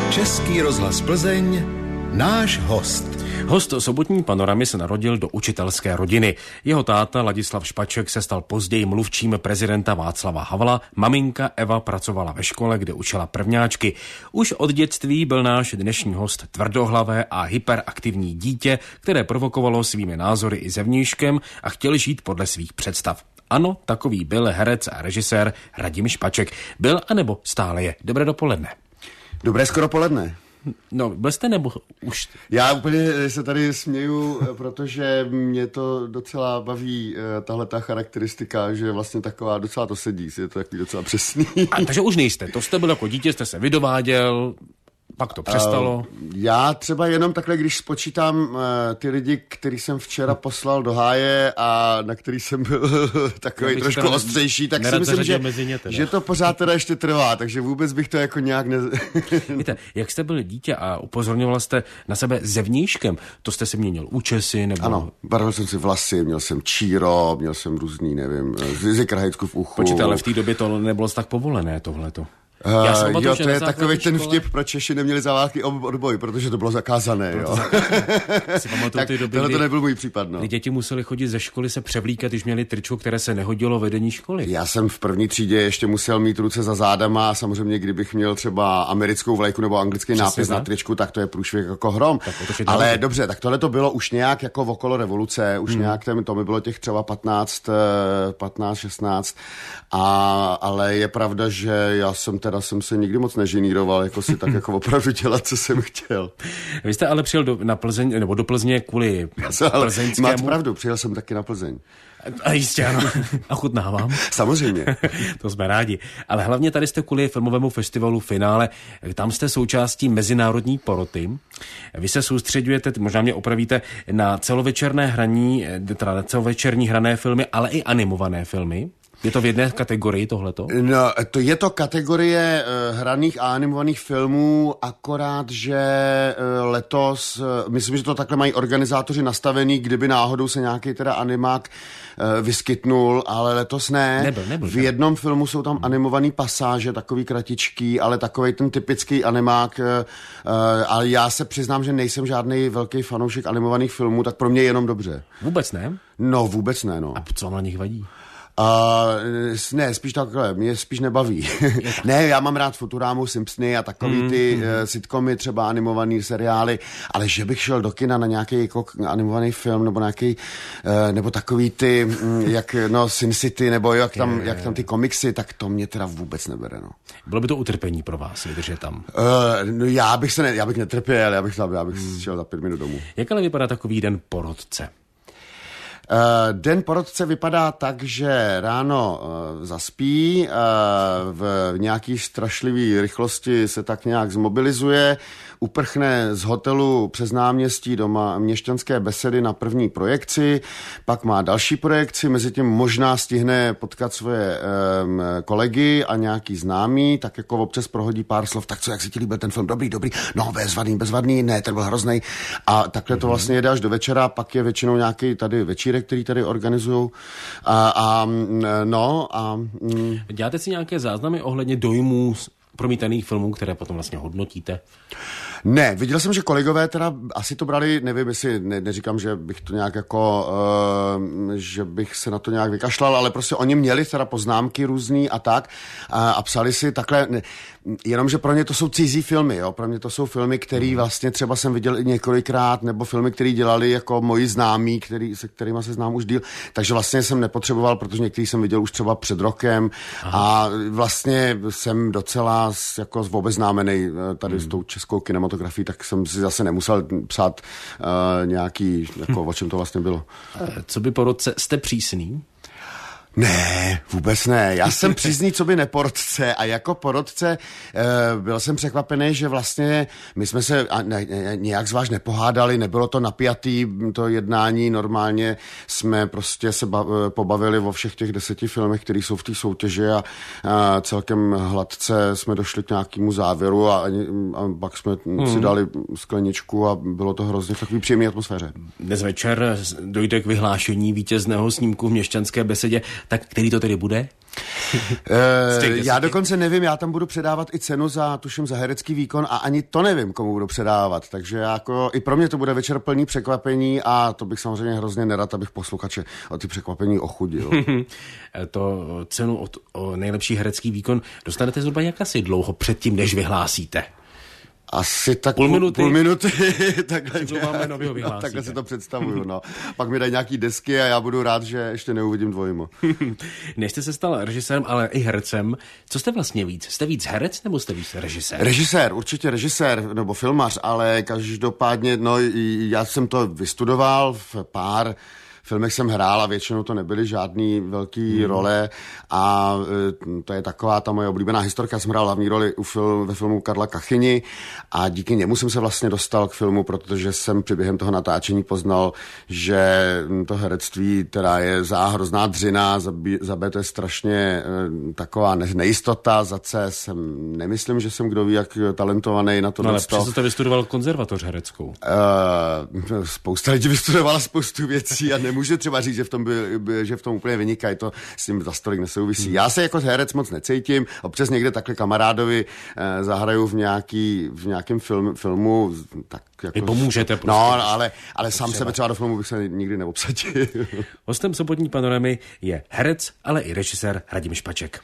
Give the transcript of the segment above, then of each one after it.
Český rozhlas Plzeň, náš host. Host sobotní Panoramy se narodil do učitelské rodiny. Jeho táta Ladislav Špaček se stal později mluvčím prezidenta Václava Havla, maminka Eva pracovala ve škole, kde učila prvňáčky. Už od dětství byl náš dnešní host tvrdohlavé a hyperaktivní dítě, které provokovalo svými názory i zevnějškem a chtěl žít podle svých představ. Ano, takový byl herec a režisér Radim Špaček. Byl anebo stále je. Dobré dopoledne. Dobré skoro poledne. No, byl jste nebo už? Já úplně se tady směju, protože mě to docela baví, tahleta charakteristika, že vlastně taková docela to sedí, je to takový docela přesný. Takže už nejste, to jste byl jako dítě, jste se vydováděl, pak to přestalo. Já třeba jenom takhle, když spočítám ty lidi, který jsem včera poslal do háje a na který jsem byl takový trošku ostřejší, tak si myslím, že to pořád teda ještě trvá, takže vůbec bych to jako nějak Víte, jak jste byl dítě a upozorňoval jste na sebe zevnějškem, to jste si měnil účesy nebo... Ano, barvil jsem si vlasy, měl jsem číro, měl jsem různý, nevím, krhajcku v uchu. Počkejte, ale v té době to nebylo tak povolené tohleto. Jo, to je takový ten vtip, proč Češi neměli za války odboj, protože to bylo zakázané, jo. Tak tohle to nebyl můj případ, no. Děti museli chodit ze školy se převlíkat, když měli tričko, které se nehodilo vedení školy. Já jsem v první třídě ještě musel mít ruce za zádama a samozřejmě, kdybych měl třeba americkou vlajku nebo anglický nápis na tričku, tak to je průšvih jako hrom. Ale dobře, tak tohle to bylo už nějak jako okolo revoluce, už nějak to mi bylo těch třeba 15, 16, ale je pravda, že já jsem se nikdy moc neženíroval, jako si tak jako opravdu dělat, co jsem chtěl. Vy jste ale přijel na Plzeň, nebo do Plzně kvůli plzeňskému... Máte pravdu, přijel jsem taky na Plzeň. A jistě, ano. A chutnávám. Samozřejmě. To jsme rádi. Ale hlavně tady jste kvůli filmovému festivalu Finále, tam jste součástí mezinárodní poroty. Vy se soustředujete, možná mě opravíte, na celovečerné hraní, teda na celovečerní hrané filmy, ale i animované filmy. Je to v jedné kategorii tohleto? No, to je to kategorie hraných a animovaných filmů, akorát, že letos, myslím, že to takhle mají organizátoři nastavený, kdyby náhodou se nějaký teda animák vyskytnul, ale letos ne. Nebyl. V jednom filmu jsou tam animovaný pasáže, takový kratičký, ale takovej ten typický animák, ale já se přiznám, že nejsem žádný velký fanoušek animovaných filmů, tak pro mě jenom dobře. Vůbec ne? No, vůbec ne, no. A co vám na nich vadí? Ne, spíš takhle, mě spíš nebaví. Ne, já mám rád Futurámu, Simpsony a takový ty sitcomy, třeba animovaný seriály, ale že bych šel do kina na nějaký jako animovaný film, nebo nějaký, nebo takový ty, jak, no, Sin City, nebo jak tam ty komiksy, tak to mě teda vůbec nebere, no. Bylo by to utrpení pro vás, vydržet tam? No, já bych netrpěl, já bych šel za 5 minut domů. Jak ale vypadá takový den porodce? Den porodce vypadá tak, že ráno zaspí, v nějaký strašlivý rychlosti se tak nějak zmobilizuje, uprchne z hotelu přes náměstí do Měšťanské besedy na první projekci, pak má další projekci, mezitím možná stihne potkat svoje kolegy a nějaký známý, tak jako občas prohodí pár slov, tak co, jak si ti líbil ten film, dobrý, no bezvadný, ne, ten byl hroznej, a takhle to vlastně jede až do večera, pak je většinou nějaký tady večírek, který tady organizujou. Děláte si nějaké záznamy ohledně dojmů promítaných filmů, které potom vlastně hodnotíte? Ne, viděl jsem, že kolegové teda asi to brali, nevím, jestli neříkám, že bych to nějak jako, že bych se na to nějak vykašlal, ale prostě oni měli teda poznámky různý a tak a psali si takhle, jenomže pro ně to jsou cizí filmy, jo, pro mě to jsou filmy, který vlastně třeba jsem viděl i několikrát, nebo filmy, který dělali jako moji známí, se kterýma se znám už díl, takže vlastně jsem nepotřeboval, protože některý jsem viděl už třeba před rokem. Aha. A vlastně jsem docela jako obeznámený tady s tou českou kinematografií, tak jsem si zase nemusel psát nějaký, jako o čem to vlastně bylo. Co by porodce, jste přísný? Ne, vůbec ne. Já jsem přísný, co by neporodce, a jako porodce byl jsem překvapený, že vlastně my jsme se nějak zvlášť nepohádali, nebylo to napjatý, to jednání, normálně jsme prostě se pobavili o všech těch 10 filmech, které jsou v té soutěži a celkem hladce jsme došli k nějakému závěru a pak jsme si dali skleničku a bylo to hrozně v takový příjemné atmosféře. Dnes večer dojde k vyhlášení vítězného snímku v Měšťanské besedě. Tak který to tedy bude? Já dokonce nevím, já tam budu předávat i cenu tuším za herecký výkon a ani to nevím, komu budu předávat, takže jako i pro mě to bude večer plný překvapení a to bych samozřejmě hrozně nerad, abych posluchače o ty překvapení ochudil. To cenu o nejlepší herecký výkon dostanete zhruba jak asi dlouho předtím, než vyhlásíte? Asi tak půl minuty takhle si to představuju. No. Pak mi dají nějaký desky a já budu rád, že ještě neuvidím dvojmo. Než jste se stal režisérem, ale i hercem, co jste vlastně víc? Jste víc herec nebo jste víc režisér? Režisér, určitě režisér nebo filmař, ale každopádně, no já jsem to vystudoval v pár filmech jsem hrál a většinou to nebyly žádný velký role a to je taková ta moje oblíbená historka. Já jsem hrál hlavní roli ve filmu Karla Kachyni a díky němu jsem se vlastně dostal k filmu, protože jsem při během toho natáčení poznal, že to herectví, která je hrozná dřina, za B to je strašně taková nejistota, za C nemyslím, že jsem kdo ví, jak talentovaný na to ale dostal. přesto jste vystudoval konzervatoř hereckou. Spousta lidí vystudovala spoustu věcí a nemůže třeba říct, že v tom úplně vynikají, to s tím za stolik nesouvisí. Já se jako herec moc necítím, občas někde takhle kamarádovi zahraju v nějakém filmu, tak jako... Vy pomůžete prostě. No, ale sám sebe třeba do filmu bych se nikdy neobsadil. Hostem sobotní panoramy je herec, ale i režisér Radim Špaček.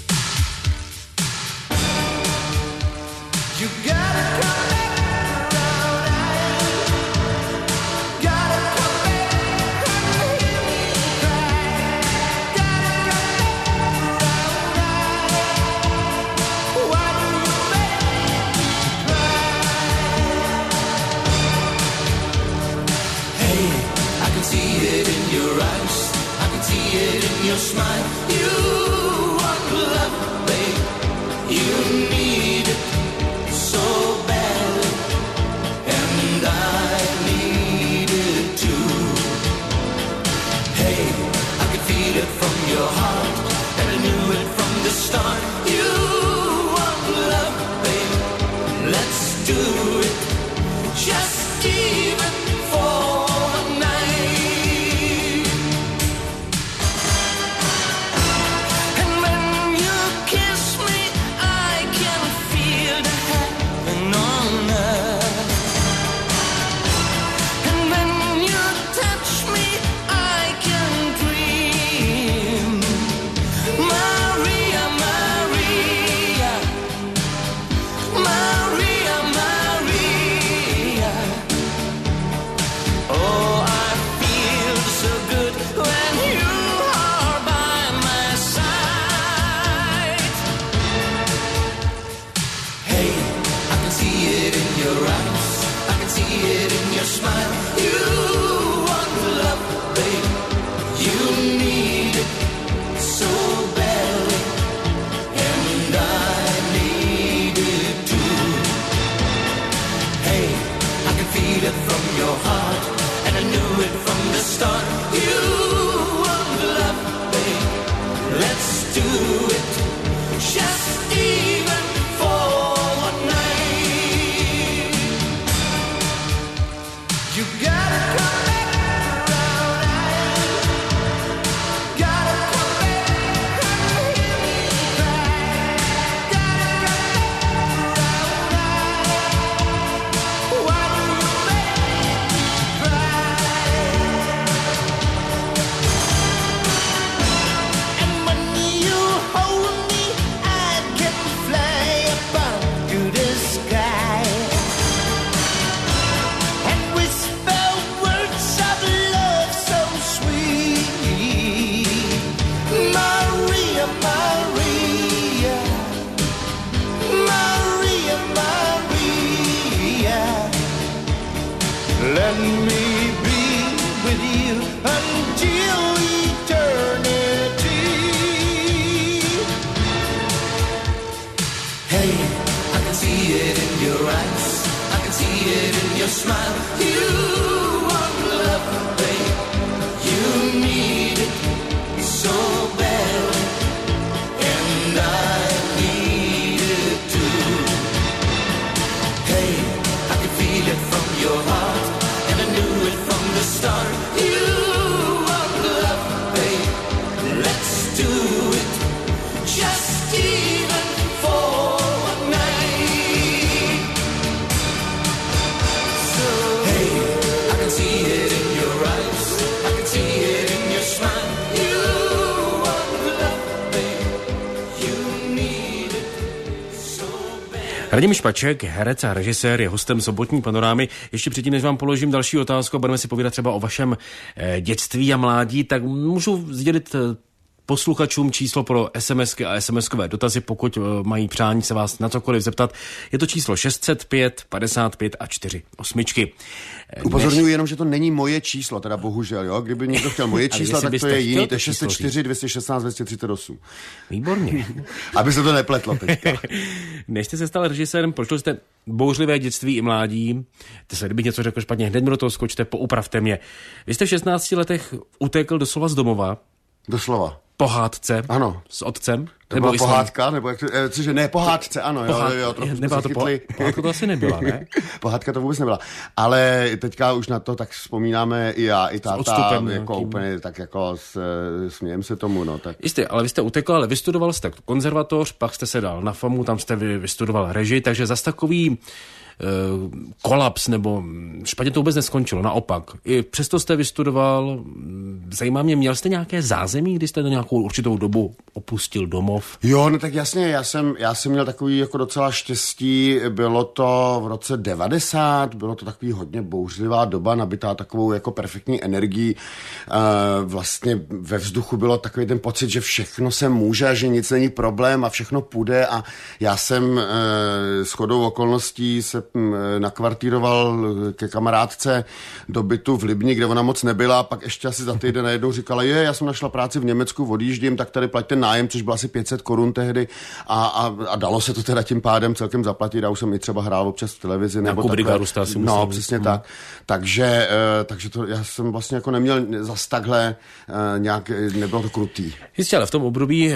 Your smile, you want love, babe. You need it so bad, and I need it too. Hey, I could feel it from your heart, and I knew it from the start. You want love, babe. Let's do it. Just even for a night. Let's even for one night. So hey, I can see it in your eyes, I can see it in your smile. You want love, babe, you need it so bad. Radim Špaček, herec a režisér, je hostem sobotní panorámy. Ještě předtím, než vám položím další otázku a budeme si povídat třeba o vašem dětství a mládí, tak můžu sdělit posluchačům číslo pro SMSky a SMSkové dotazy, pokud mají přání se vás na cokoliv zeptat. Je to číslo 605 55 a 4 osmičky. Upozorňuji jenom, že to není moje číslo, teda bohužel, jo. Kdyby někdo chtěl moje číslo, tak to je jiný, to je 604 216 238. Výborně. Aby se to nepletlo teďka. Než jste se stal režisérem, prošel jste bouřlivé dětství i mládí. Kdybych něco řekl špatně, hned mi do toho skočte, poupravte mě. Vy jste v 16 letech utekl doslova z domova. Doslova. Pohádce. Ano. S otcem. To byla pohádka, nebo jak to, cože, ne, pohádce, ano, jo, trochu jsme se chytli. Pohádka to asi nebyla, ne? Pohádka to vůbec nebyla, ale teďka už na to tak vzpomínáme i já, i táta, jako úplně tak jako smějem se tomu, no. Tak. Jistě, ale vy jste utekl, ale vystudoval jste konzervatoř, pak jste se dal na FAMu, tam jste vystudoval režii, takže zas takový kolaps nebo špatně to vůbec neskončilo, naopak. I přesto jste vystudoval, zajímá mě, měl jste nějaké zázemí, když jste na nějakou určitou dobu opustil domov? Jo, no tak jasně, já jsem měl takový jako docela štěstí, bylo to v roce 90, bylo to takový hodně bouřlivá doba, nabitá takovou jako perfektní energií, vlastně ve vzduchu bylo takový ten pocit, že všechno se může, že nic není problém a všechno půjde a já jsem shodou okolností se nakvartíroval ke kamarádce do bytu v Libni, kde ona moc nebyla, pak ještě asi za týden najednou říkala, já jsem našla práci v Německu, odjíždím, tak tady plaťte nájem, což bylo asi 500 korun tehdy a dalo se to teda tím pádem celkem zaplatit, já už jsem i třeba hrál občas v televizi. Nějakou brigádu jste asi musel. No, přesně tak. Takže to já jsem vlastně jako neměl zas takhle nějak, nebylo to krutý. Jistě, ale v tom období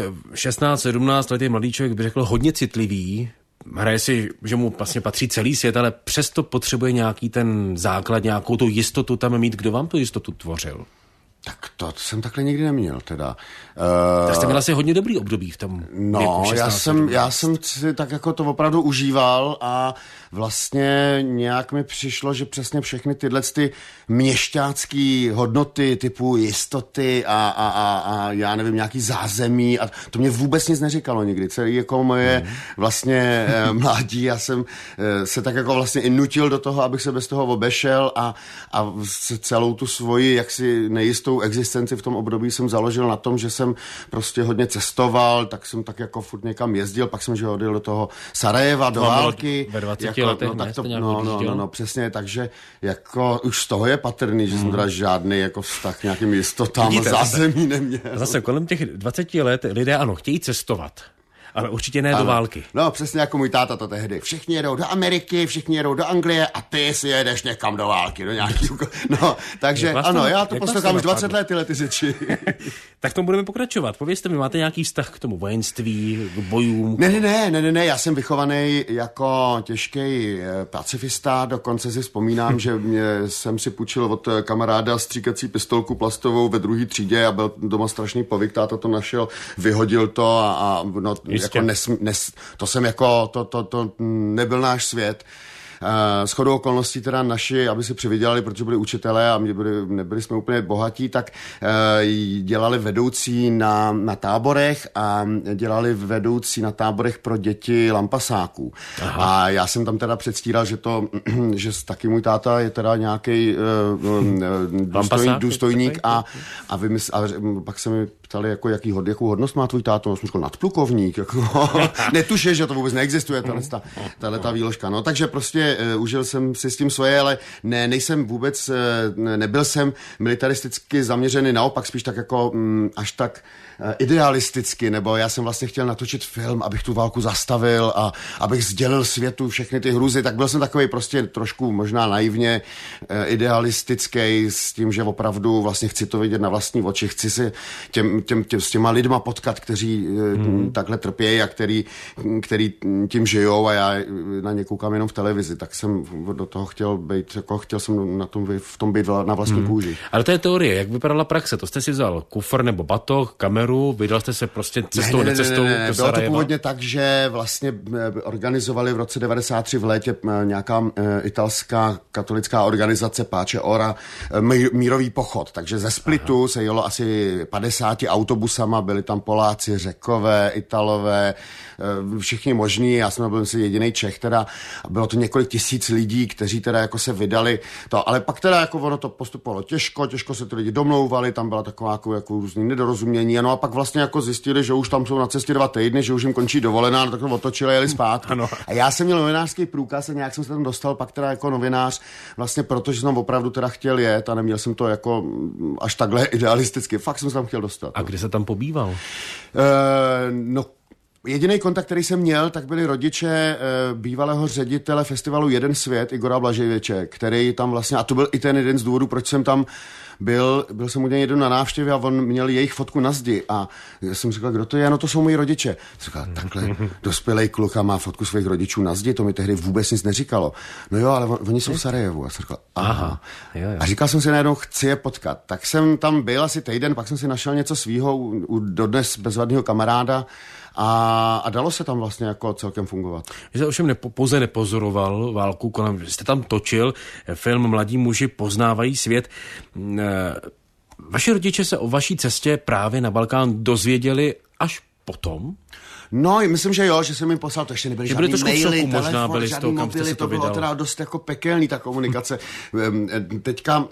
16-17 let je mladý člověk, by řekl, hodně citlivý. Hraje si, že mu vlastně patří celý svět, ale přesto potřebuje nějaký ten základ, nějakou tu jistotu tam mít. Kdo vám tu jistotu tvořil? Tak to jsem takhle nikdy neměl, teda. Tak jste měl asi hodně dobrý období v tom věku 16, já jsem si tak jako to opravdu užíval a vlastně nějak mi přišlo, že přesně všechny tyhle ty měšťácký hodnoty typu jistoty a já nevím, nějaký zázemí a to mě vůbec nic neříkalo nikdy. Celý jako moje vlastně mládí, já jsem se tak jako vlastně i nutil do toho, abych se bez toho obešel a celou tu svoji jaksi nejistou existenci v tom období jsem založil na tom, že jsem prostě hodně cestoval, tak jsem tak jako furt někam jezdil, pak jsem že odjel do toho Sarajeva, do války. Ve 20 letech, no, tak to, no, přesně, takže jako už z toho je patrný, že jsem teda žádný jako vztah nějakým jistotám a zázemí neměl. Zase kolem těch 20 let lidé ano, chtějí cestovat. Ale určitě ne do války. No, přesně jako můj táta to tehdy. Všichni jedou do Ameriky, všichni jedou do Anglie a ty si jedeš někam do války, do nějaký... No, takže ano, já to poslouchám už 20 let, tyhle ty řeči. Tak tomu budeme pokračovat. Povězte mi, máte nějaký vztah k tomu vojenství, k bojům? Ne, já jsem vychovaný jako těžký pacifista, dokonce si vzpomínám, že jsem si půjčil od kamaráda stříkací pistolku plastovou ve 2. třídě a byl doma strašný povyk, táta to našel, vyhodil to a no, jako to jsem jako, to nebyl náš svět. Shodou okolností teda naši, aby si přivydělali, protože byli učitelé a nebyli jsme úplně bohatí, tak dělali vedoucí na táborech a dělali vedoucí na táborech pro děti lampasáků. Aha. A já jsem tam teda předstíral, že taky můj táta je teda nějaký důstojník a pak se mi ptali, jako, jakou hodnost má tvůj táto, jsem říkal nadplukovník, jako, netušil, že to vůbec neexistuje, tato výložka, no, takže prostě užil jsem si s tím svoje, ale nejsem vůbec, nebyl jsem militaristicky zaměřený, naopak spíš tak jako až tak idealisticky, nebo já jsem vlastně chtěl natočit film, abych tu válku zastavil a abych sdělil světu všechny ty hruzy, tak byl jsem takový prostě trošku možná naivně idealistický s tím, že opravdu vlastně chci to vidět na vlastní oči, chci si s těma lidma potkat, kteří takhle trpějí a který tím žijou a já na ně koukám jenom v televizi, tak jsem do toho chtěl být, jako chtěl jsem v tom být na vlastní kůži. Ale to je teorie, jak vypadala praxe? To jste si vzal kufr nebo batoh, kameru, vydal jste se prostě cestou, necestou do Sarajeva? Bylo to původně tak, že vlastně organizovali v roce 93 v létě nějaká italská katolická organizace Pace Ora mírový pochod, takže ze Splitu se jelo asi 50 autobusama, byli tam Poláci, Řekové, Italové, všichni možní, já jsem byl jediný Čech teda, a bylo to několik tisíc lidí, kteří teda jako se vydali to, ale pak teda jako ono to postupovalo těžko se ty lidi domlouvali, tam byla taková jako různý nedorozumění, no a pak vlastně jako zjistili, že už tam jsou na cestě 2 týdny, že už jim končí dovolená, no tak to otočili, jeli zpátky. Ano. A já jsem měl novinářský průkaz a nějak jsem se tam dostal pak teda jako novinář, vlastně protože jsem tam opravdu teda chtěl jet a neměl jsem to jako až takhle idealisticky, fakt jsem se tam chtěl dostat. A kde se tam pobýval? No, jediný kontakt, který jsem měl, tak byli rodiče bývalého ředitele festivalu Jeden svět, Igora Blaževiče, který tam vlastně, a to byl i ten jeden z důvodů, proč jsem tam byl jsem u něj jeden na návštěvě a on měl jejich fotku na zdi a já jsem říkal, kdo to je? No to jsou moji rodiče. Říkal, takhle dospělej kluk a má fotku svých rodičů na zdi, to mi tehdy vůbec nic neříkalo. No jo, ale oni jsou v Sarajevu. A jsem říkal, aha. Jo. A říkal jsem si najednou, chci je potkat. Tak jsem tam byl asi týden, pak jsem si našel něco svýho u dodnes bezvadného kamaráda a dalo se tam vlastně jako celkem fungovat. Vy jste ovšem pouze nepozoroval válku kolem, jste tam točil film Mladí muži poznávají svět. Vaši rodiče se o vaší cestě právě na Balkán dozvěděli až potom? No, myslím, že jo, že jsem jim poslal, to ještě nebyly žádný maily, telefon, žádný mobily, to bylo teda dost jako pekelný ta komunikace. Teďka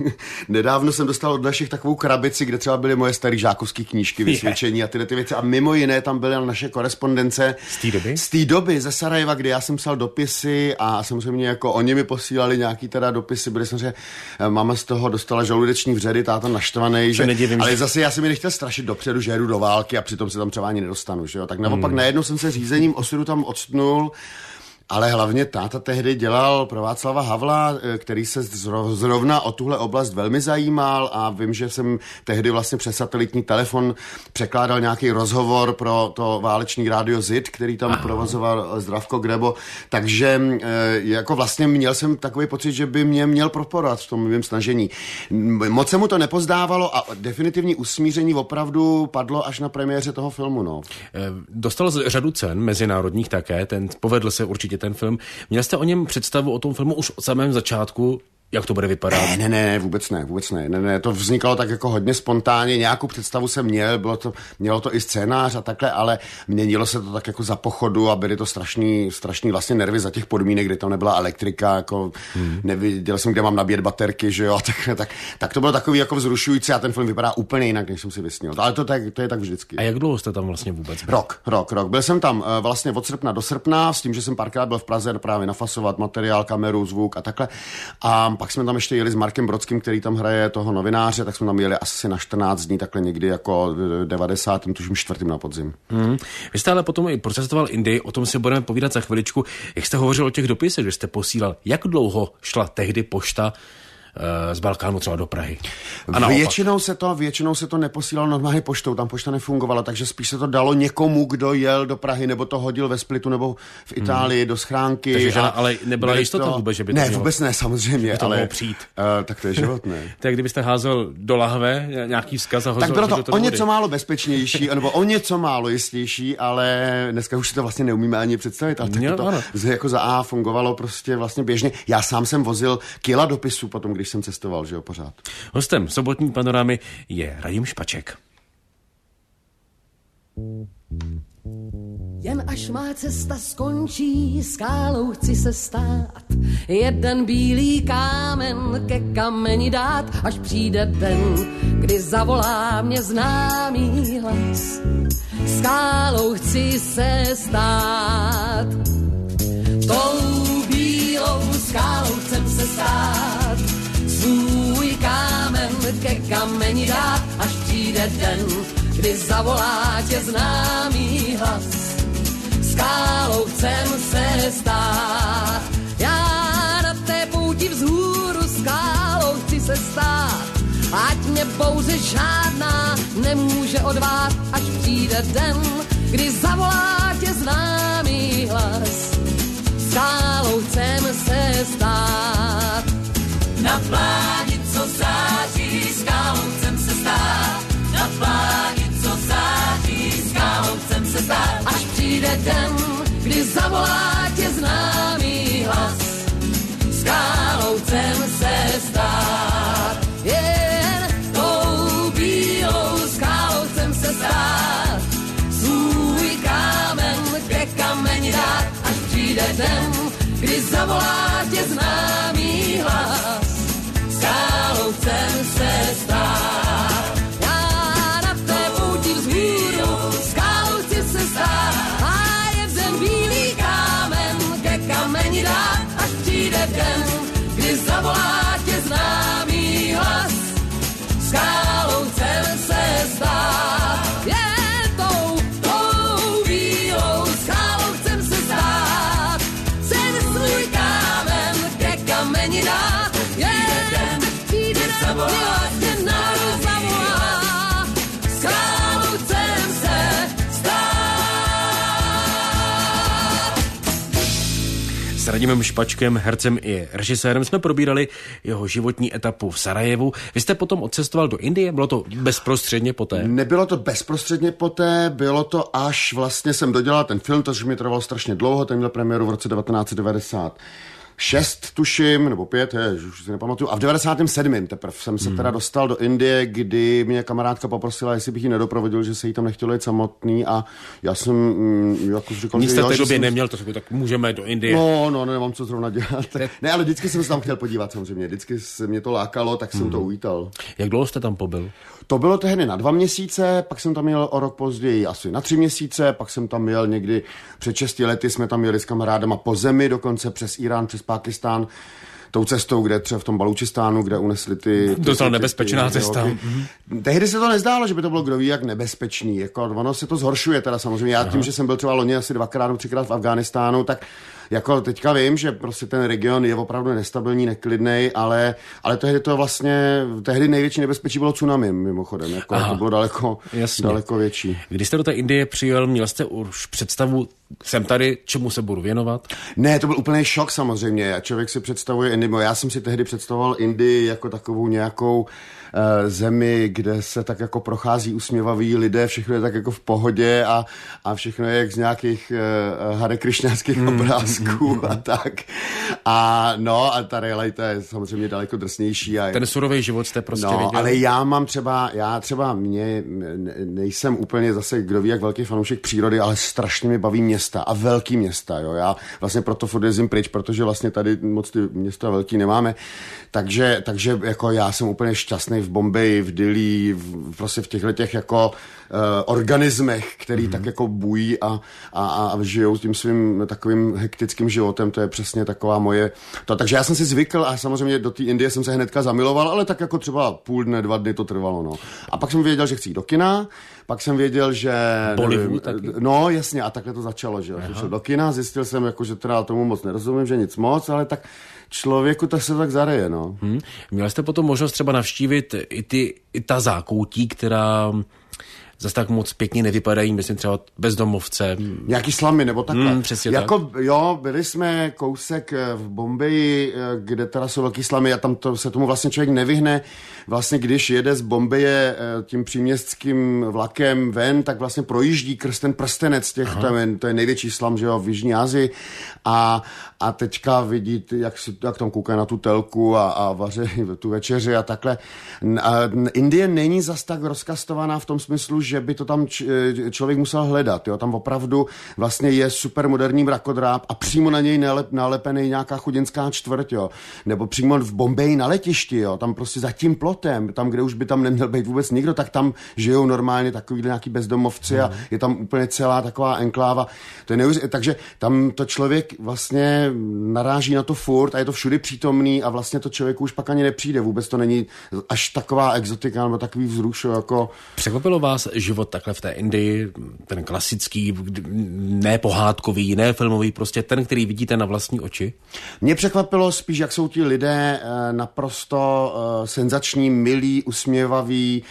nedávno jsem dostal od našich takovou krabici, kde třeba byly moje staré žákovské knížky, vysvědčení a tyhle ty věci a mimo jiné tam byly naše korespondence. Z té doby? Ze Sarajeva, kdy já jsem psal dopisy a samozřejmě jako oni mi posílali nějaký teda dopisy, byli samozřejmě, máma z toho dostala žaludeční vředy, táta naštvaný, že, ale zase já jsem mi nechtěl strašit dopředu, že jedu do války a přitom se tam třeba ani nedostanu, že jo, tak naopak najednou jsem se řízením osudu tam odstnul, ale hlavně táta tehdy dělal pro Václava Havla, který se zrovna o tuhle oblast velmi zajímal a vím, že jsem tehdy vlastně přes satelitní telefon překládal nějaký rozhovor pro to válečný rádio ZID, který tam provozoval Zdravko Grebo, takže jako vlastně měl jsem takový pocit, že by mě měl podporovat v tom mým snažení. Moc se mu to nepozdávalo a definitivní usmíření opravdu padlo až na premiéře toho filmu. No. Dostal řadu cen, mezinárodních také, povedl se určitě ten film. Měl jste o něm představu o tom filmu už od samém začátku? Jak to bude vypadat? Ne, vůbec ne. To vznikalo tak jako hodně spontánně, nějakou představu jsem měl, mělo to i scénář a takhle, ale měnilo se to tak jako za pochodu a byly to strašný vlastně nervy za těch podmínek, kdy tam nebyla elektrika, jako neviděl jsem, kde mám nabíjet baterky, že jo, tak to bylo takový jako vzrušující a ten film vypadá úplně jinak, než jsem si vysnil. Ale to je tak vždycky. A jak dlouho jste tam vlastně vůbec byl? Rok. Byl jsem tam vlastně od srpna do srpna, s tím, že jsem párkrát byl v Praze právě nafasovat materiál, kameru, zvuk a takhle. A pak jsme tam ještě jeli s Markem Brodským, který tam hraje toho novináře, tak jsme tam jeli asi na 14 dní, takhle někdy jako 90. tuším 4. na podzim. Vy jste ale potom i procestoval Indii, o tom si budeme povídat za chviličku. Jak jste hovořil o těch dopisech, že jste posílal, jak dlouho šla tehdy pošta z Balkánu třeba do Prahy? A většinou se to neposílalo normálně poštou, tam pošta nefungovala, takže spíš se to dalo někomu, kdo jel do Prahy, nebo to hodil ve Splitu, nebo v Itálii do schránky. Takže ale nebyla jistota vůbec, že by to mělo... Ne, vůbec ne, samozřejmě. To mohlo přijít. Tak to je život, ne. Tak kdybyste házel do lahve nějaký vzkaz a tak bylo to o něco málo bezpečnější, nebo o něco málo jistější, ale dneska už si to vlastně neumíme ani představit, ale to jako za A fungovalo prostě vlastně běžně. Já sám jsem vozil kila dopisů potom, když jsem cestoval, že jo, pořád. Hostem sobotní panorámy je Radim Špaček. Jen až má cesta skončí, skálou chci se stát, jeden bílý kámen ke kameni dát, až přijde den, kdy zavolá mě známý hlas. Skálou chci se stát, tou bílou skálou chcem se stát, svůj kámen ke kameni dát, až přijde den, kdy zavolá tě známý hlas. Skálou chcem se stát, já na té pouti vzhůru skálou chci se stát, ať mě bouře žádná nemůže odvát, až přijde den, kdy zavolá tě známý hlas. Skáloucem se stát. Na pláni, co září, skáloucem se stát. Na pláni, co září, skáloucem se stát. Až přijde den, kdy zavolá tě známý hlas. Skáloucem se stát. Jen tou bílou skáloucem se stát. Svůj kámen ke kameni dát. Až přijde den, kdy zavolá tě známý hlas. Skáloucem se stát. Já na té pouti vzhůru skálouci se stát. A jeden bílý kámen ke kameni dát. Až přijde den, kdy zavolá tě známý hlas. Skáloucem se stát. Je tou bílou skáloucem se stát. Sen svůj kámen ke kameni dát. S Radimem Špačkem, hercem i režisérem, jsme probírali jeho životní etapu v Sarajevu. Vy jste potom odcestoval do Indie? Bylo to bezprostředně poté? Nebylo to bezprostředně poté, bylo to až vlastně jsem dodělal ten film, to mi trvalo strašně dlouho, ten měl premiéru v roce 1996, tuším, nebo 5, už si nepamatuju. A v 97. teprve jsem se teda dostal do Indie, kdy mě kamarádka poprosila, jestli bych ji nedoprovodil, že se jí tam nechtělo jít samotný a já jsem jako říkal, nic že v té době neměl, to tak můžeme do Indie. No, nemám co zrovna dělat. Ne, ale vždycky jsem se tam chtěl podívat samozřejmě, vždycky se mě to lákalo, tak jsem to uvítal. Jak dlouho jste tam pobyl? To bylo tehdy na 2 měsíce, pak jsem tam jel o rok později asi na 3 měsíce, pak jsem tam jel někdy před 6 lety, jsme tam jeli s kamarádama po zemi, dokonce přes Irán, přes Pákistán, tou cestou, kde třeba v tom Balučistánu, kde unesli ty... Docela nebezpečná cesta. Tehdy se to nezdálo, že by to bylo kdo ví jak nebezpečný. Jako, ono se to zhoršuje teda samozřejmě. Já tím, že jsem byl třeba loni asi 2krát nebo 3krát v Afghánistánu, tak jako teďka vím, že prostě ten region je opravdu nestabilní, neklidnej, ale tehdy největší nebezpečí bylo tsunami, mimochodem. Jako, to bylo daleko větší. Když jste do té Indie přijel, měl jste už představu, jsem tady, čemu se budu věnovat? Ne, to byl úplný šok samozřejmě. Člověk si představuje Indii, já jsem si tehdy představoval Indii jako takovou nějakou zemi, kde se tak jako prochází usměvaví lidé, všechno je tak jako v pohodě a všechno je jak z nějakých Hare Krišňánských obrázků a tak. A ta realita je samozřejmě daleko drsnější. Ten surový život jste prostě viděl. Ale já třeba nejsem úplně zase kdo ví jak velký fanoušek přírody, ale strašně mi baví města a velký města. Jo. Já vlastně proto furt jezdím pryč, protože vlastně tady moc ty města velký nemáme. Takže jako já jsem úplně šťastný v Bombeji, v Dillí, prostě v těchto jako organismech, který tak jako bují a žijou tím svým takovým hektickým životem, to je přesně taková moje... Takže já jsem si zvykl a samozřejmě do té Indie jsem se hnedka zamiloval, ale tak jako třeba půl dne, 2 dny to trvalo, no. A pak jsem věděl, že chci jít do kina, pak jsem věděl, že... Bollywood taky? No, jasně, a takhle to začalo, že jo. Šel do kina, zjistil jsem, jako, že teda tomu moc nerozumím, že nic moc, ale tak člověku to se tak zareje, no. Měl jste potom možnost třeba navštívit i ta zákoutí, která zase tak moc pěkně nevypadají, myslím třeba bezdomovce. Nějaký slamy, nebo takhle. Přesně jako, tak. Jo, byli jsme kousek v Bombeji, kde teda jsou velký slamy a tam se tomu vlastně člověk nevyhne. Vlastně když jede z Bombeje tím příměstským vlakem ven, tak vlastně projíždí krz ten prstenec těch, to je největší slam, že jo, v Jižní Asii. A teďka vidí, jak tam koukají na tu telku a vaří tu večeři a takhle. Indie není zas tak rozkastovaná v tom smyslu, že by to tam člověk musel hledat. Jo? Tam opravdu vlastně je supermoderní mrakodráp a přímo na něj nalepený nějaká chudinská čtvrť, jo? Nebo přímo v Bombeji na letišti, jo? Tam prostě za tím plotem, tam, kde už by tam neměl být vůbec nikdo, tak tam žijou normálně takový nějaký bezdomovci a je tam úplně celá taková enkláva. To je takže tam to člověk vlastně naráží na to furt a je to všude přítomný a vlastně to člověku už pak ani nepřijde. Vůbec to není až taková exotika nebo takový vzruš, jako... Překvapilo vás, život takhle v té Indii, ten klasický, ne pohádkový, ne filmový, prostě ten, který vidíte na vlastní oči? Mě překvapilo spíš, jak jsou ti lidé naprosto senzační, milí, usměvaví,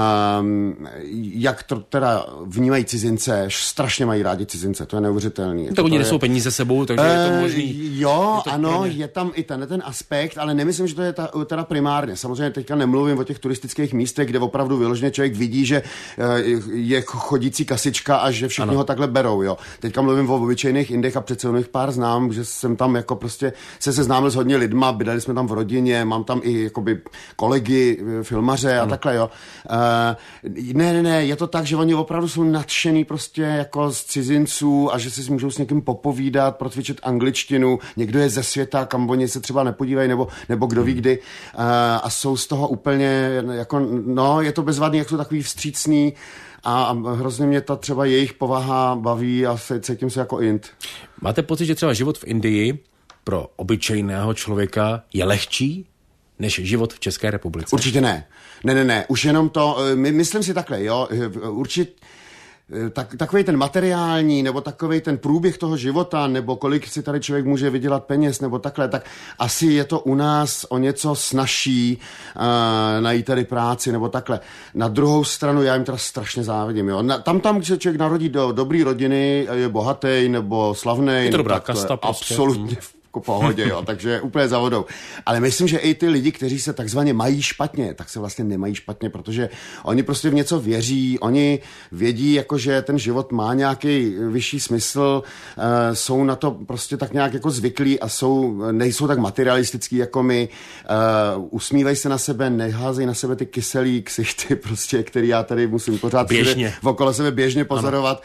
jak to teda vnímají cizince, strašně mají rádi cizince, to je neuvěřitelný. Tak oni nesou peníze sebou, takže je to možný. Jo, ano, je tam i ten aspekt, ale nemyslím, že to je teda primárně. Samozřejmě teďka nemluvím o těch turistických místech, kde opravdu vyloženě člověk vidí, že je chodící kasička a že všichni ho takhle berou, jo. Teďka mluvím o obyčejných Indech a přece jich pár znám, že jsem tam jako prostě se seznámil s hodně lidma, bydleli jsme tam v rodině, mám tam i jakoby kolegy, filmaře a takhle, jo. Ne, je to tak, že oni opravdu jsou nadšený prostě jako z cizinců a že si můžou s někým popovídat, procvičit angličtinu, někdo je ze světa, kam oni se třeba nepodívají, nebo kdo ví kdy, a jsou z toho úplně jako, no, je to bezvadný, jak jsou takový vstřícný a hrozně mě ta třeba jejich povaha baví a cítím se jako Ind. Máte pocit, že třeba život v Indii pro obyčejného člověka je lehčí než život v České republice? Určitě ne. Ne. Už jenom to, myslím si takhle, jo, určitě takovej ten materiální, nebo takovej ten průběh toho života, nebo kolik si tady člověk může vydělat peněz, nebo takhle, tak asi je to u nás o něco snazší najít tady práci, nebo takhle. Na druhou stranu já jim teda strašně závidím, jo. Tam, když se člověk narodí do dobrý rodiny, je bohatý, nebo slavnej, je to dobrá tak kasta, to je absolutně v pohodě, jo, takže úplně za vodou. Ale myslím, že i ty lidi, kteří se takzvaně mají špatně, tak se vlastně nemají špatně, protože oni prostě v něco věří, oni vědí, jako že ten život má nějaký vyšší smysl, jsou na to prostě tak nějak jako zvyklí a nejsou tak materialistický jako my, usmívají se na sebe, neházejí na sebe ty kyselý ksichty, prostě, který já tady musím pořád okolo sebe běžně pozorovat.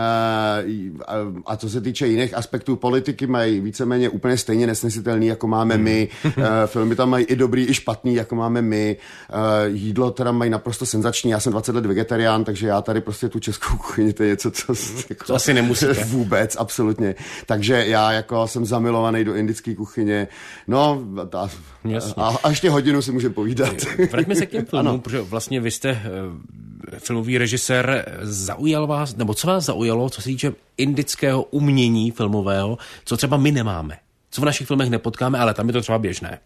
A co se týče jiných aspektů politiky, mají víceméně úplně stejně nesnesitelný, jako máme my. Filmy tam mají i dobrý, i špatný, jako máme my. Jídlo teda mají naprosto senzační. Já jsem 20 let vegetarián, takže já tady prostě tu českou kuchyni, to je něco, co jako, asi nemusíte. Vůbec, absolutně. Takže já jako jsem zamilovaný do indické kuchyně. No, a ještě hodinu si můžeme povídat. Vraťme se k těm filmům, protože vlastně vy jste filmový režisér. Zaujal vás, nebo co vás zaujalo, co se týče indického umění filmového, co třeba my nemáme? Co v našich filmech nepotkáme, ale tam je to třeba běžné.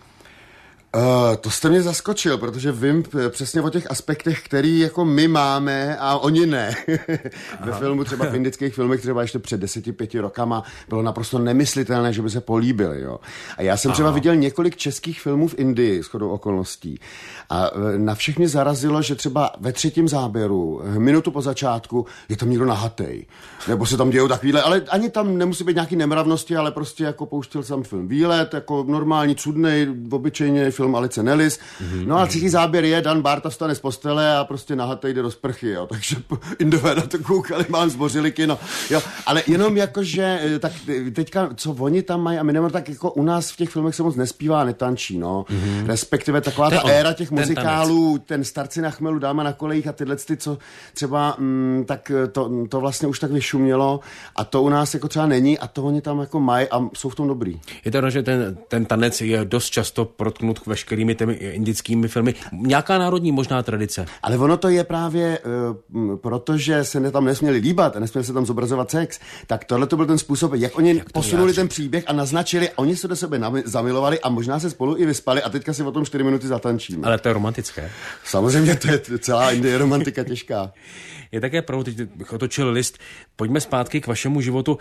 To jste mě zaskočil, protože vím přesně o těch aspektech, který jako my máme a oni ne. Ve filmu, třeba v indických filmech, třeba ještě před 10-5 rokama, bylo naprosto nemyslitelné, že by se políbili. Jo. A já jsem třeba viděl několik českých filmů v Indii, shodou okolností. A na všech mě zarazilo, že třeba ve třetím záběru, minutu po začátku, je tam někdo nahatej. Nebo se tam dějou takovýhle, ale ani tam nemusí být nějaký nemravnosti, ale prostě jako pouštěl jsem film Výlet, jako normální, cudnej, obyčejně film Alice Nellis. No a třetí záběr je, Dan Barta vstane z postele a prostě nahatej jde do sprchy, jo. Takže Indové na to koukali, mám zbořili kino. Jo. Ale jenom jakože, tak teďka, co oni tam mají a my nemáme, tak jako u nás v těch filmech se moc nespívá, netančí, no. Respektive taková ta éra těch muzikálů, ten Starci na chmelu, Dáma na kolejích a tyhle ty, co třeba, tak to vlastně už tak vyšumělo a to u nás jako třeba není a to oni tam jako mají a jsou v tom dobrý. Je to, že ten tanec je dost často protknut veškerými těmi indickými filmy. Nějaká národní možná tradice. Ale ono to je právě, protože se tam nesměli líbat a nesměli se tam zobrazovat sex, tak tohle to byl ten způsob, jak oni posunuli ten příběh a naznačili, oni se do sebe zamilovali a možná se spolu i vyspali a teďka si o tom 4 minuty zatančíme. Ale to je romantické. Samozřejmě, to je celá Indie romantika těžká. Je také pravda, teď bych otočil list. Pojďme zpátky k vašemu životu,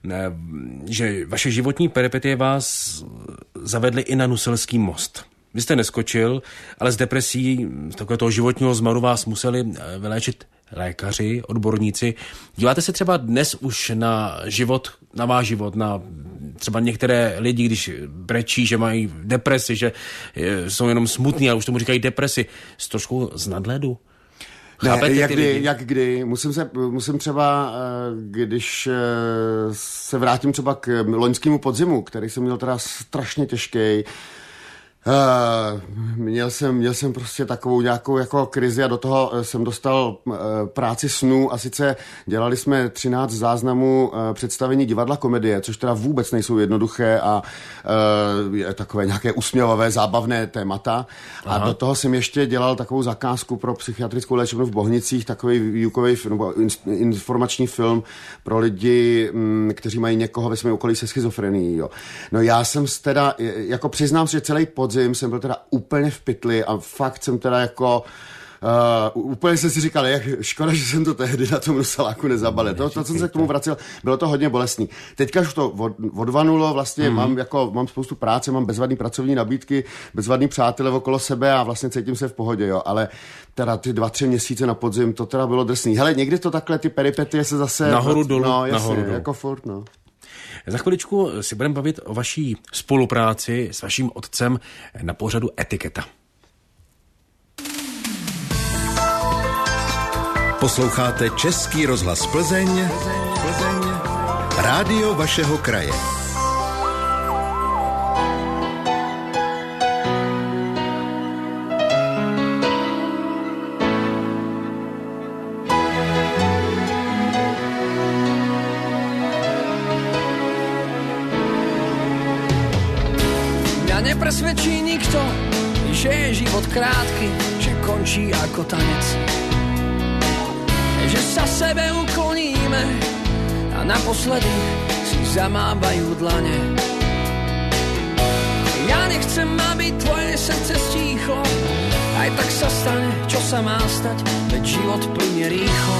že vaše životní peripetie vás zavedly i na Nuselský most. Vy jste neskočil, ale z depresí, z takového toho životního zmaru vás museli vyléčit lékaři, odborníci. Díváte se třeba dnes už na váš život, na třeba některé lidi, když brečí, že mají depresi, že jsou jenom smutní, ale už tomu říkají depresi, s trošku z nadhledu? Ne, jak kdy. Musím třeba, když se vrátím třeba k loňskému podzimu, který jsem měl teda strašně těžký, Měl jsem prostě takovou nějakou jako krizi a do toho jsem dostal práci snů a sice dělali jsme 13 záznamů představení divadla komedie, což teda vůbec nejsou jednoduché a takové nějaké usměvavé, zábavné témata. Aha. A do toho jsem ještě dělal takovou zakázku pro psychiatrickou léčebnu v Bohnicích, takový výukový nebo informační film pro lidi, kteří mají někoho ve svém okolí se schizofrenií. Jo. No já jsem teda, jako přiznám si, že celý podzim jsem byl teda úplně v pytli a fakt jsem teda jako úplně jsem si říkal, jak škoda, že jsem to tehdy na tom Rusaláku nezabalil. To jsem se k tomu vracel, bylo to hodně bolestný. Teďka už to odvanulo, vlastně mám spoustu práce, mám bezvadný pracovní nabídky, bezvadný přátelé okolo sebe a vlastně cítím se v pohodě, jo, ale teda ty 2-3 měsíce na podzim, to teda bylo drsný. Hele, někdy to takhle, ty peripetie se zase... Nahoru dolů, no, jasně, nahoru dolů. Jako furt, no. Za chviličku si budeme bavit o vaší spolupráci s vaším otcem na pořadu Etiketa. Posloucháte Český rozhlas Plzeň, rádio vašeho kraje. Nepresvedčí nikto, že je život krátky, že končí ako tanec. Že sa sebe ukloníme a naposledy si zamávajú dlane. Ja nechcem, aby tvoje srdce stíchlo, aj tak sa stane, čo sa má stať, veď život plynie rýchlo.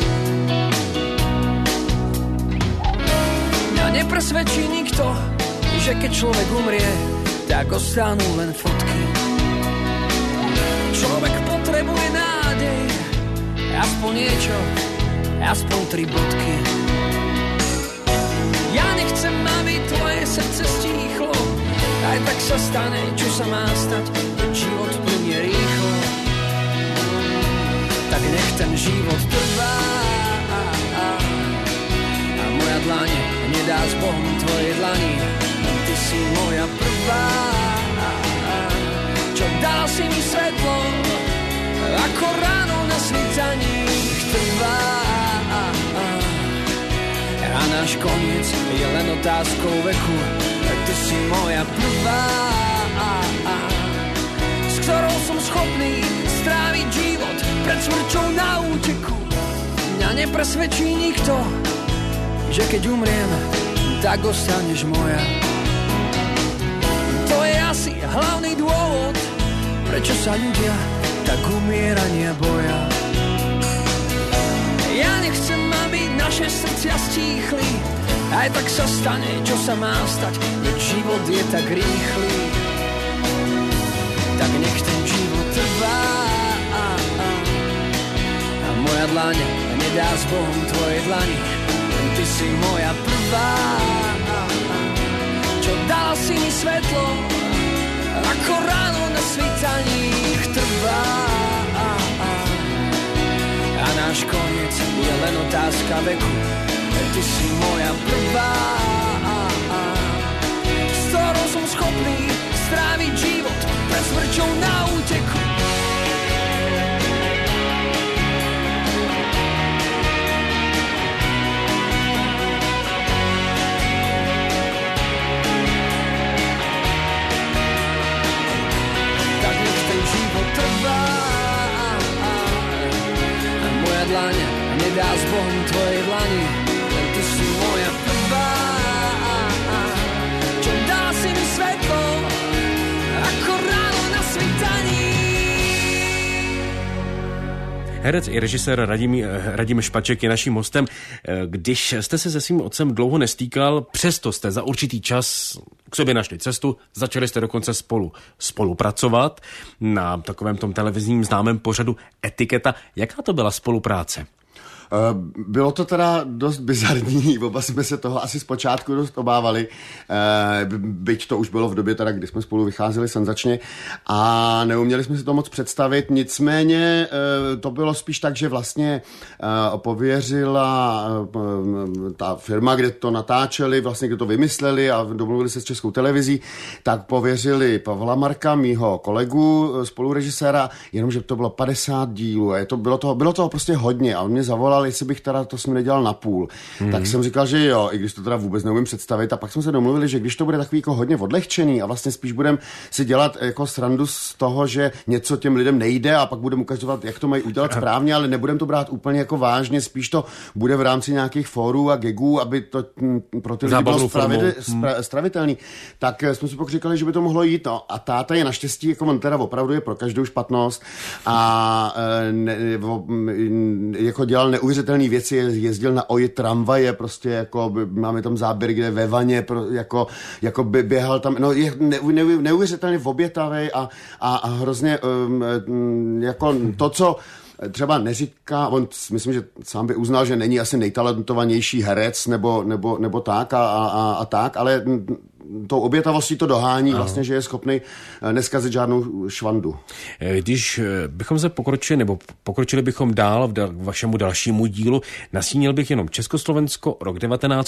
Mňa nepresvedčí nikto, že keď človek umrie, tak ostanú len fotky. Človek potrebuje nádej, aspoň niečo, aspoň 3 bodky. Ja nechcem, aby tvoje srdce stíchlo, aj tak sa stane, čo sa má stať, život plynie rýchlo. Tak nech ten život trvá a moja dlaň nedá s Bohom tvoje dlani. Ty si moja prvá, čo dala si mi svetlo, ako ráno na svitaní trvá. A náš koniec je len otázkou veku. Ty si moja prvá, s ktorou som schopný stráviť život pred smrťou na úteku. Mňa nepresvedčí nikto, že keď umriem, tak ostaneš moja. To je asi hlavný dôvod, prečo sa ľudia tak umierania boja. Ja nechcem, aby naše srdcia stíchli, aj tak sa stane, čo sa má stať, veď život je tak rýchly. Tak nech ten život trvá a moja dlaň nedá s Bohom tvoje dlani. Ty si moja prvá, čo dala si mi svetlo, ako ráno na svitaní trvá. A náš koniec je len otázka veku. Ty si moja prvá, s ktorou som schopný stráviť život pred smrťou na úteku. Tak nech ten život trvá a moja dlaň nedá s Bohom tvojej dlani. Ty si moja prvá, čo dá si mi svetlo, ako ráno na svitaní. Herec i režisér Radim Špaček je naším hostem. Když jste se se svým otcem dlouho nestýkal, přesto jste za určitý čas k sobě našli cestu, začali jste dokonce spolupracovat na takovém tom televizním známém pořadu Etiketa. Jaká to byla spolupráce? Bylo to teda dost bizarní, oba jsme se toho asi zpočátku dost obávali, byť to už bylo v době teda, kdy jsme spolu vycházeli senzačně a neuměli jsme si to moc představit, nicméně to bylo spíš tak, že vlastně pověřila ta firma, kde to natáčeli, vlastně kde to vymysleli a domluvili se s Českou televizí, tak pověřili Pavla Marka, mýho kolegu, spolurežiséra, jenomže to bylo 50 dílů a bylo toho prostě hodně a on mě zavolal, jestli bych teda to s ním nedělal na půl. Tak jsem říkal, že jo, i když to teda vůbec neumím představit a pak jsme se domluvili, že když to bude takový jako hodně odlehčený a vlastně spíš budeme si dělat jako srandu z toho, že něco těm lidem nejde a pak budeme ukazovat, jak to mají udělat správně, ale nebudeme to brát úplně jako vážně, spíš to bude v rámci nějakých fórů a gagů, aby to pro ty lidi bylo stravitelný. Tak jsme si pak říkali, že by to mohlo jít. No. A táta je naštěstí, jako on teda opravdu je pro každou špatnost a jako dělal neuvěřitelné věci, jezdil na oji tramvaje, prostě jako máme tam záběr, kde ve vaně, jako běhal tam, no je neuvěřitelně obětavej a hrozně jako to, co třeba neříká, on myslím, že sám by uznal, že není asi nejtalentovanější herec nebo tak a tak, ale tou obětavostí to dohání vlastně, že je schopný neskazit žádnou švandu. Když bychom se pokročili bychom dál k vašemu dalšímu dílu, nasínil bych jenom Československo, rok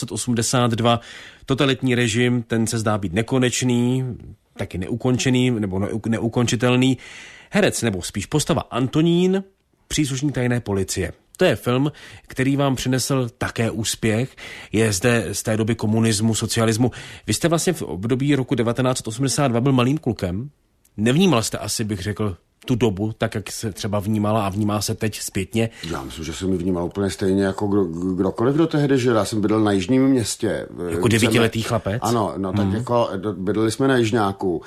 1982, totalitní režim, ten se zdá být nekonečný, taky neukončený nebo neukončitelný. Herec nebo spíš postava Antonín, příslušník tajné policie. To je film, který vám přinesl také úspěch. Je zde z té doby komunismu, socialismu. Vy jste vlastně v období roku 1982 byl malým klukem. Nevnímal jste asi, bych řekl, tu dobu, tak jak se třeba vnímala a vnímá se teď zpětně? Já myslím, že jsem ji vnímal úplně stejně jako kdokoliv do tehdy, že já jsem bydlel na jižním městě. Jako 9letý chlapec? Ano, no tak jako bydleli jsme na Jižňáku.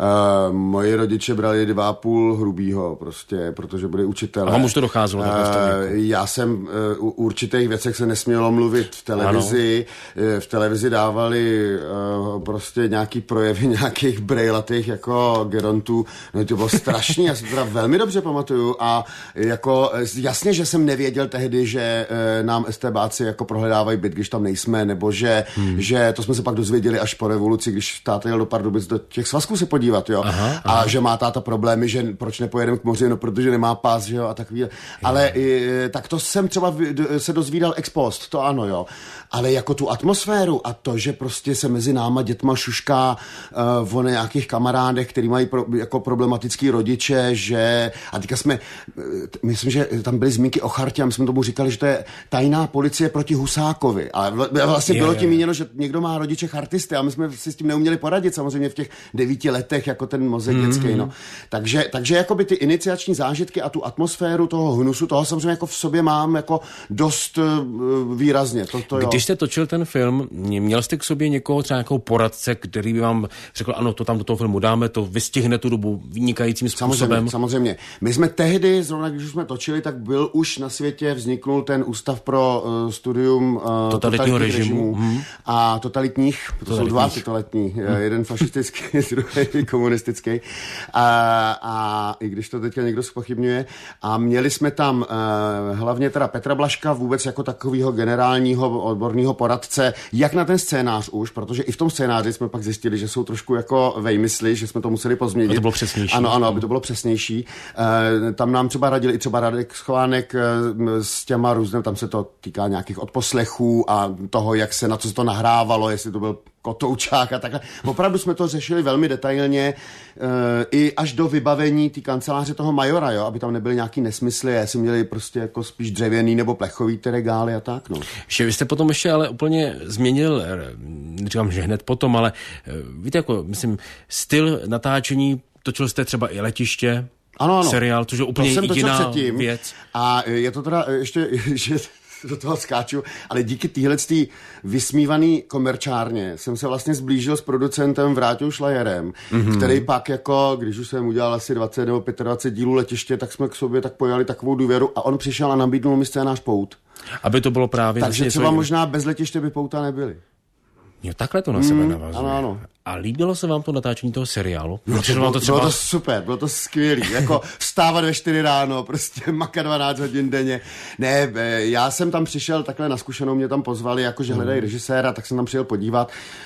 Moji rodiče brali 2,5 hrubýho prostě, protože byli učitelé. A vám už to docházelo? Já jsem u určitých věcech se nesmělo mluvit v televizi. V televizi dávali prostě nějaký projevy nějakých brejlatých jako gerontů. No to bylo strašný, já si teda velmi dobře pamatuju a jako jasně, že jsem nevěděl tehdy, že nám STBáci jako prohledávají byt, když tam nejsme, nebo že to jsme se pak dozvěděli až po revoluci, když táta jel do Pardubic do těch svazků se podívat, jo. A že má táta problémy, že proč nepojedeme k moři, no protože nemá pás, že jo, a takový. Ale tak to jsem třeba se dozvídal ex post, to ano, jo. Ale jako tu atmosféru a to, že prostě se mezi náma dětma šušká o nějakých kamarádech, který mají jako problematický rodiče, že a teďka myslím, že tam byly zmínky o chartě a my jsme tomu říkali, že to je tajná policie proti Husákovi. Ale vlastně bylo tím míněno, že někdo má rodiče chartisty a my jsme si s tím neuměli poradit samozřejmě v těch 9 letech, jako ten mozek dětský, no. Takže jakoby ty iniciační zážitky a tu atmosféru toho hnusu, toho samozřejmě jako v sobě mám jako dost výrazně. To jo. Když jste točil ten film, měl jste k sobě někoho, třeba nějakou poradce, který by vám řekl, ano, to tam do toho filmu dáme, to vystihne tu dobu vynikajícím způsobem? Samozřejmě. My jsme tehdy, zrovna když jsme točili, tak byl už na světě, vzniknul ten ústav pro studium totalitního režimu a totalitních, to jsou 2 totalitní, jeden fašistický, druhý komunistický a i když to teďka někdo zpochybňuje a měli jsme tam hlavně teda Petra Blažka vůbec jako takového generálního odborného poradce, jak na ten scénář už, protože i v tom scénáři jsme pak zjistili, že jsou trošku jako vejmysly, že jsme to museli pozměnit. Aby to bylo přesnější. Ano, aby to bylo přesnější. Tam nám třeba radil i třeba Radek Schovánek s těma různým, tam se to týká nějakých odposlechů a toho, jak se na co se to nahrávalo, jestli to byl kotoučák a takhle. Opravdu jsme to řešili velmi detailně i až do vybavení té kanceláře toho majora, jo, aby tam nebyly nějaký nesmysly, jestli měli prostě jako spíš dřevěný nebo plechový ty regály a tak, no. Vy jste potom ještě ale úplně změnil, neříkám, že hned potom, ale víte, jako, myslím, styl natáčení, točil jste třeba i Letiště, ano. Seriál, což je úplně jiná věc. A je to teda ještě, že do toho skáču, ale díky téhletý vysmívaný komerčárně jsem se vlastně zblížil s producentem Vráťou Šlajerem, který pak jako, když už jsem udělal asi 20 nebo 25 dílů Letiště, tak jsme k sobě tak pojali takovou důvěru a on přišel a nabídnul mi scénář Pout. Aby to bylo právě... Takže třeba možná bez Letiště by Pouta nebyly. Jo, takhle to na sebe navazuje. Ano. A líbilo se vám to natáčení toho seriálu? Bylo to super, bylo to skvělý. Jako vstávat ve 4 ráno, prostě makat 12 hodin denně. Ne, já jsem tam přišel takhle na zkušenou, mě tam pozvali, jakože hledají režiséra, tak jsem tam přijel podívat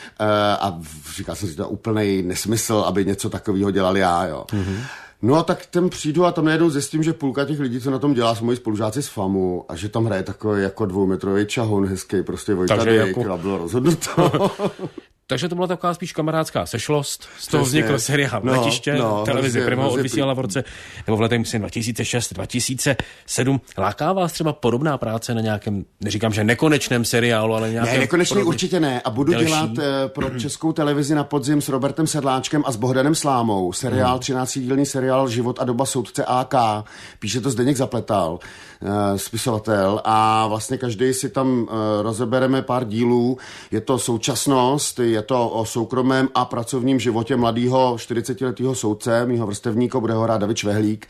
a říkal jsem si, to je úplnej nesmysl, aby něco takového dělal já, jo. No a tak tam přijdu a tam najednou zjistím, že půlka těch lidí, co na tom dělá, jsou moji spolužáci z FAMu a že tam hraje takový jako 2metrový čahoun hezký, prostě Vojta Dyk, a bylo rozhodnuto. Takže to byla taková spíš kamarádská sešlost, z toho vznikl seriál Letiště, televize Prima odvysílala v roce, nebo v letech myslím 2006, 2007. Láká vás třeba podobná práce na nějakém, neříkám, že nekonečném seriálu, ale nějakém... Ne, nekonečný určitě ne. A budu dělat pro Českou televizi na podzim s Robertem Sedláčkem a s Bohdanem Slámou. Seriál, 13dílný seriál Život a doba soudce AK. Píše to Zdeněk Zapletal, spisovatel, a vlastně každý si tam rozebereme pár dílů. Je to současnost, je to o soukromém a pracovním životě mladého 40letého soudce, mýho vrstevníka, bude ho hrát David Švehlík.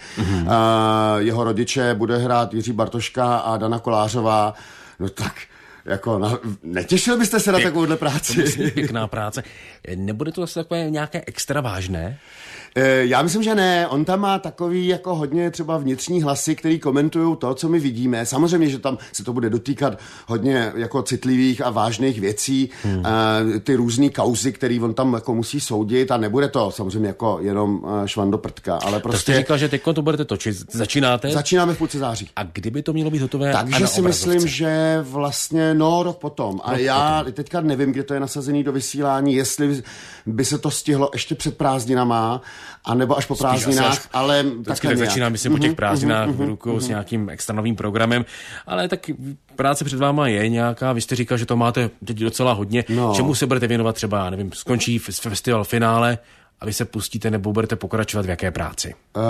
Jeho rodiče bude hrát Jiří Bartoška a Dana Kolářová. No tak, jako netěšil byste se na takovouhle práci? To musí pěkná práce. Nebude to zase takové nějaké extra vážné? Já myslím, že ne. On tam má takový jako hodně třeba vnitřní hlasy, který komentují to, co my vidíme. Samozřejmě, že tam se to bude dotýkat hodně jako citlivých a vážných věcí, ty různý kauzy, který on tam jako musí soudit, a nebude to samozřejmě jako jenom švan do prdka, ale prostě... To jste říkal, že teď to budete točit. Začínáte? Začínáme v půlce září. A kdyby to mělo být hotové? Takže si myslím, že vlastně rok potom. A já teďka nevím, kde to je nasazený do vysílání, jestli by se to stihlo ještě před prázdninama, a nebo až po prázdninách, ale vždycky začíná, myslím, po těch prázdninách v rukou s nějakým extra novým programem, ale tak práce před váma je nějaká, vy jste říkal, že to máte teď docela hodně, čemu se budete věnovat třeba, nevím, skončí festival finále a vy se pustíte nebo budete pokračovat v jaké práci?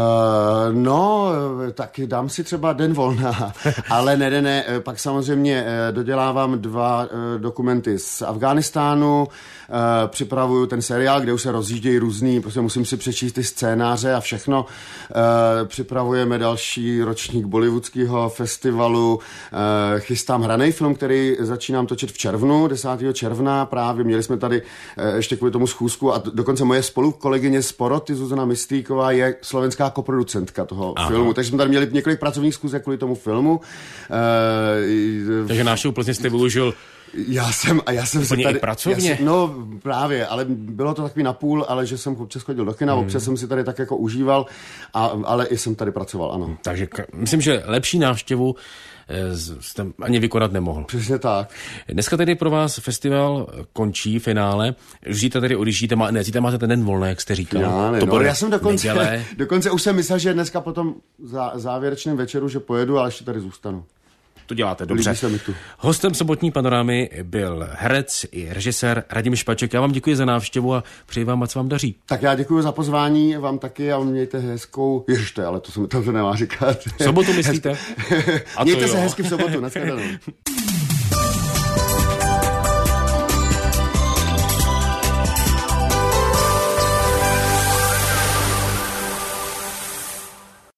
Tak dám si třeba den volna, ale ne, pak samozřejmě dodělávám 2 dokumenty z Afghánistánu, připravuju ten seriál, kde už se rozjíždějí různý, prostě musím si přečíst ty scénáře a všechno. Připravujeme další ročník bollywoodského festivalu, chystám hranej film, který začínám točit v červnu, 10. června, právě měli jsme tady ještě kvůli tomu schůzku a dokonce moje spolukolegyně z Poroty, Zuzana Mystýková, je slovenská koproducentka toho filmu, takže jsme tady měli několik pracovních schůzek kvůli tomu filmu. Takže návštěvu Plzně jste využil. Já jsem se tady... pracovně? Právě, ale bylo to takový napůl, ale že jsem občas chodil do kina, občas jsem si tady tak jako užíval, ale i jsem tady pracoval, ano. Takže myslím, že lepší návštěvu jste ani vykonat nemohl. Přesně tak. Dneska tedy pro vás festival končí, finále. Zítra tedy odjíždíte, zítra máte ten den volné, jak jste říkal. Já jsem dokonce už jsem myslel, že dneska potom závěrečném večeru, že pojedu, ale ještě tady zůstanu. To děláte dobře. Hostem sobotní panorámy byl herec i režisér Radim Špaček. Já vám děkuji za návštěvu a přeji vám, ať se vám daří. Tak já děkuji za pozvání, vám taky a mějte hezkou... Ježte, ale to se mi to nemá říkat. V sobotu myslíte? Mějte se hezky v sobotu. Nashledanou.